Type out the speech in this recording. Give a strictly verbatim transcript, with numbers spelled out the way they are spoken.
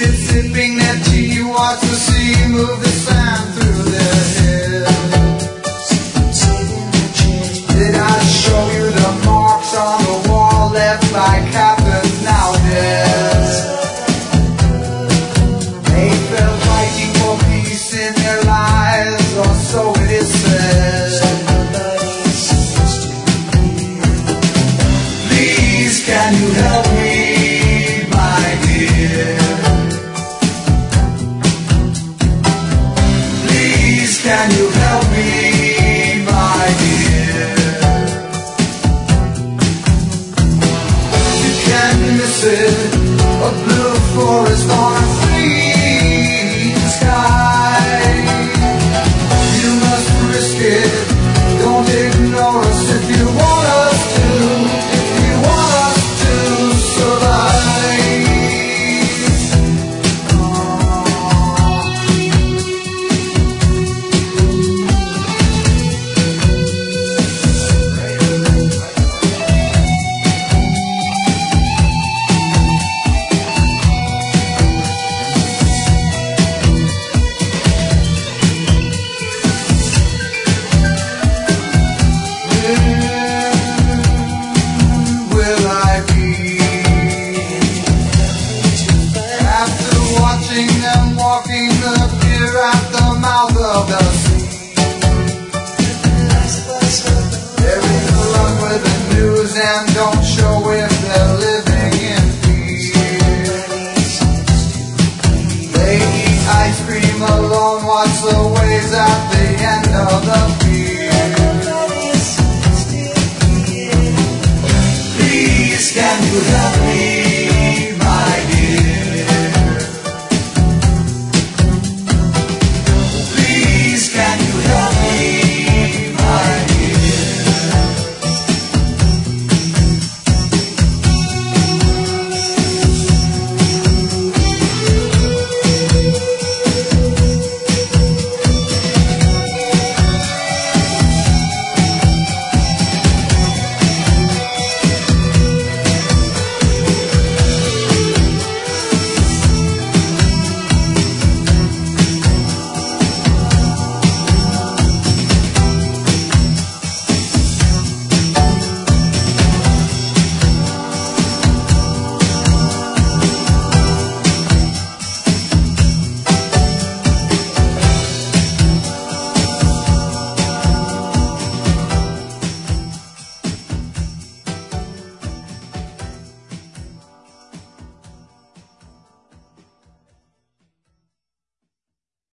sit sipping their tea, watch the sea move the sand through their head. Did I show you the marks on the wall left by captains now dead? They felt fighting for peace in their lives, or so it is said. Please, can you help me, my dear? Please, can you help me, my dear? You can't miss it, a blue forest on a green sky. You must risk it, don't ignore us if you want us to, if you want us to survive. Will I be after watching them walking the pier at the mouth of the sea? They're in the run with the news and don't show if they're living in peace. They eat ice cream alone, watch the waves at the end of the pier. Please, can you help